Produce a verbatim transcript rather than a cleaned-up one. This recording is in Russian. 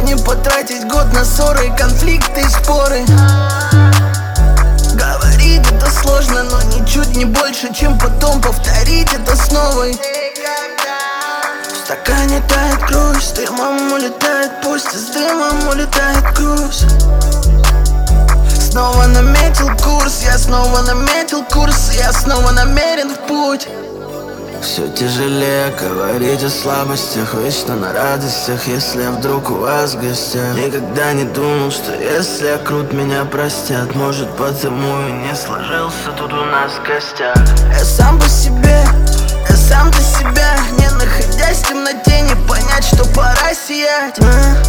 не потратить год на ссоры, конфликты и споры. Говорить это сложно, но ничуть не больше, чем потом повторить это снова. В стакане тает грусть, с дымом улетает пусть, с дымом улетает грусть. Снова наметил курс, я снова наметил курс, я снова намерен в путь. Все тяжелее говорить о слабостях, вечно на радостях, если я вдруг у вас в гостях. Никогда не думал, что если я крут, меня простят. Может, потому и не сложился тут у нас в гостях. Я сам по себе, я сам для себя, не находясь в темноте, не понять, что пора сиять.